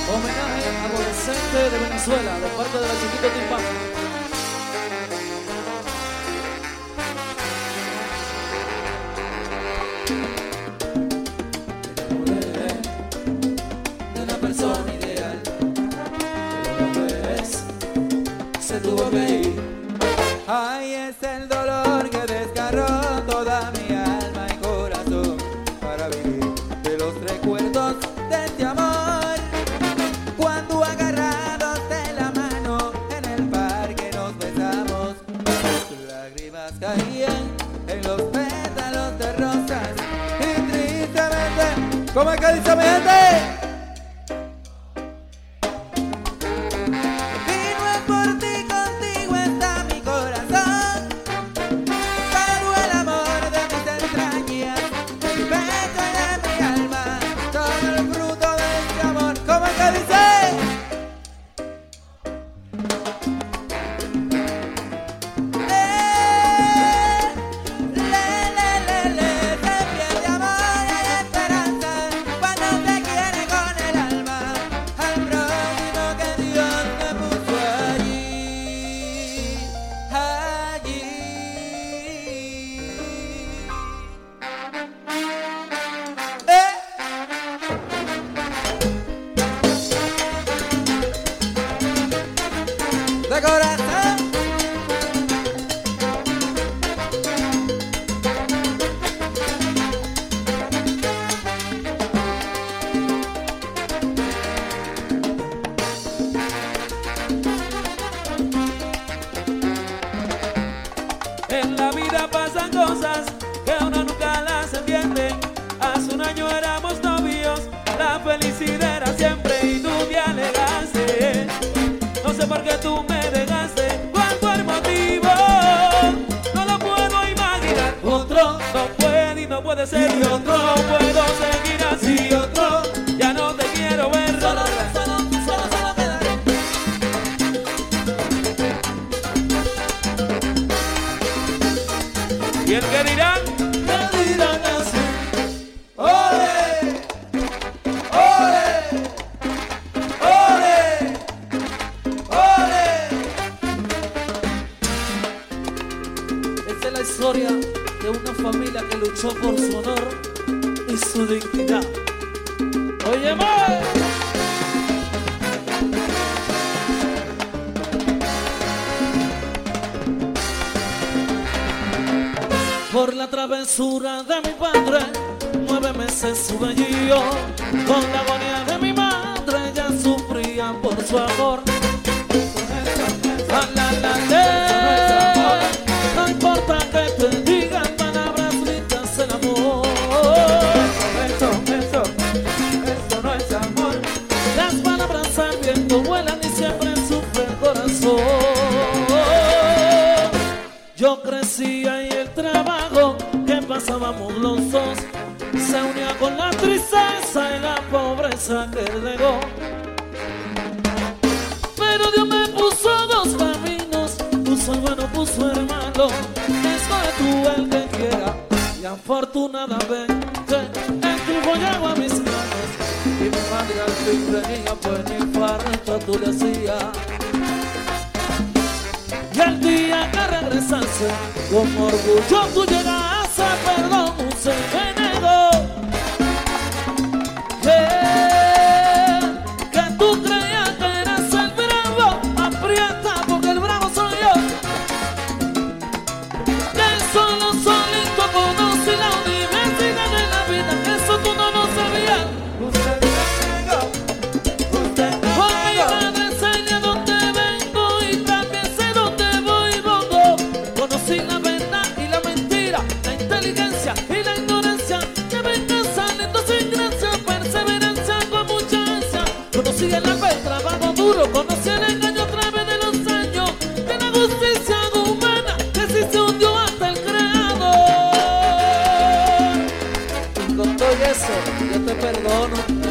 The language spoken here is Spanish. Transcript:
Homenaje adolescente de Venezuela, de parte de la Chiquito Timpán. De una persona ideal, pero una vez se tuvo que ir. Ay, es el dolor que desgarró toda mi alma y corazón para vivir de los recuerdos de este amor. Cuando agarrados de la mano en el parque nos besamos, sus lágrimas caían en los pétalos de rosas y tristemente, ¿cómo es que dice mi gente? En la vida pasan cosas que uno nunca las entiende. Hace un año éramos novios, la felicidad era siempre y tú me alegaste. No sé por qué tú me dejaste, cuál fue el motivo, no lo puedo imaginar. Otro no puede y no puede ser, y otro no puedo seguir así, otro ya no te quiero ver. Solo quedaré. ¿Y el que dirán? Me dirán así. ¡Ole! ¡Ole! ¡Ole! ¡Ole! Esta es la historia de una familia que luchó por su honor y su dignidad. Oye, más. Por la travesura de mi padre, 9 meses sube yo. Con la agonía de mi madre, ella sufría por su amor. No importa que te digan palabras lindas, el amor. Eso no es amor. Las palabras al viento vuelan y siempre sufre el corazón. Yo crecía y el trabajo que pasábamos los dos se unía con la tristeza y la pobreza que él negó. Pero Dios me puso dos caminos, puso el bueno, puso el malo. Escoge tú el que quiera y afortunadamente el triunfo llegó a mis manos. Y mi madre al fin tenía pues ni infarto tú le hacías. Y el día que regresaste, con orgullo tú llegaste, perdón, se me negó. Que tú creías que eras el bravo, aprieta porque el bravo soy yo. Que solo solito conocí la universidad de la vida, que eso tú no lo sabías. Usted me negó. Usted me Por mi negó. madre enseña dónde vengo y también sé dónde voy y vengo. Conocí la verdad y la mentira, la inteligencia y la ignorancia. Que venga saliendo sin gracia, perseverancia con mucha ansia. Conocí el hambre, el trabajo duro, conocí el engaño a través de los años. De la justicia humana que sí se hundió hasta el creador. Y con todo eso yo te perdono.